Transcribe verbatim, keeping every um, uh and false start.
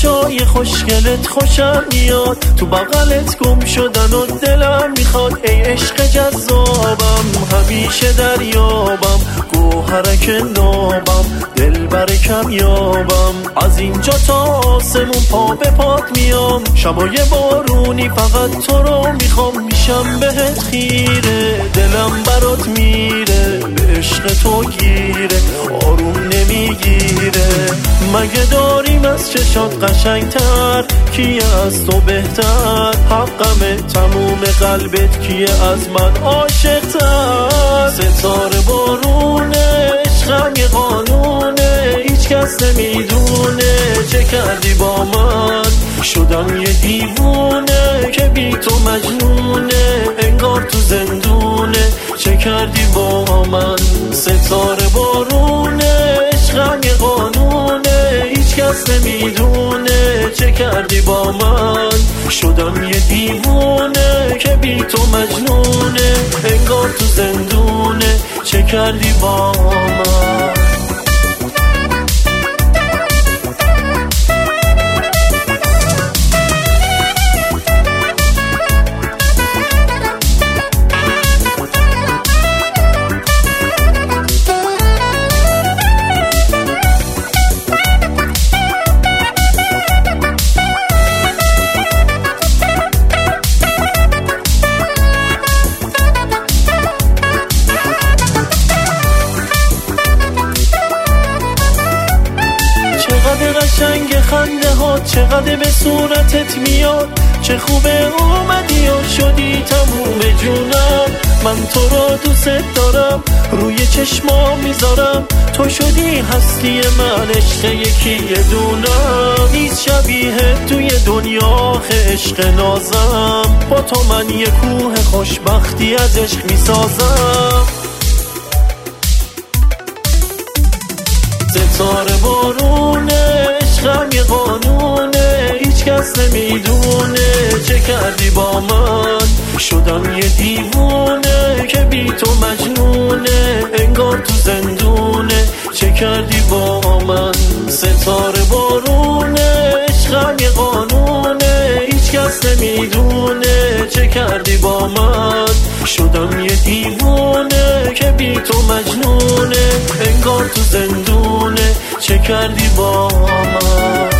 چشای خوشگلت خوشم میاد، تو بغلت گم شدن و دلم میخواد. ای عشق جذابم همیشه دریابم، گوهرک نابم دل برکم یابم. از اینجا تا آسمون پا به پات میام، شبای بارونی فقط تو رو میخوام. میشم بهت خیره دلم برات میره، به عشق تو گیره آروم نمیگیره. مگه داریم از چشات قشنگتر، کیه از تو بهتر؟ حقمه تموم قلبت کیه از من عاشقتر؟ ستاره بارونه عشقم یه قانونه، هیچ کس نمیدونه چه کردی با من. شدم یه دیوونه که بی تو مجنونه، انگار تو زندونه چه کردی با من. ستاره بارونه عشقم یه قانونه، هیچ کس نمیدونه چه کردی با من. شدم یه دیوونه که بی تو مجنونه، انگار تو زندونه چه کردی با من. چقدر قشنگ خنده ها، چقدر به صورتت میاد. چه خوبه اومدی و شدی تموم جونم. من تو رو دوست دارم، روی چشمام میذارم. تو شدی هستی من، عشق یکی دونم. نیست شبیه توی دنیا عشق نازم، با تو من یه کوه خوشبختی از عشق میسازم. ستاره بارونه عشقم یه قانونه، هیچ کس نمیدونه چه کردی با من. شدم یه دیوونه که بی تو مجنونه، انگار تو زندونه چه کردی با من. ستاره بارونه عشقم یه قانونه، هیچ کس نمیدونه چه کردی با من. شدم یه دیوونه که بی تو مجنونه، انگار تو زندونه چه کردی با من.